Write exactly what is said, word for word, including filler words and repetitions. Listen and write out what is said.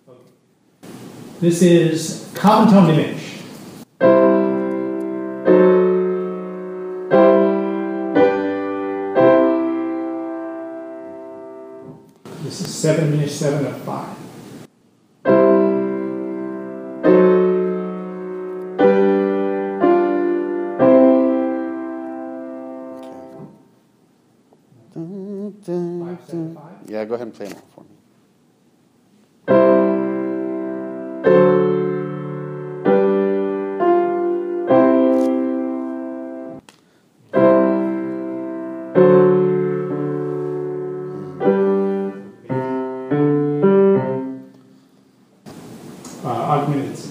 This is common tone image. This is seven minus seven of five. Five, seven, five. Yeah, go ahead and play them all for me. Uh, augmented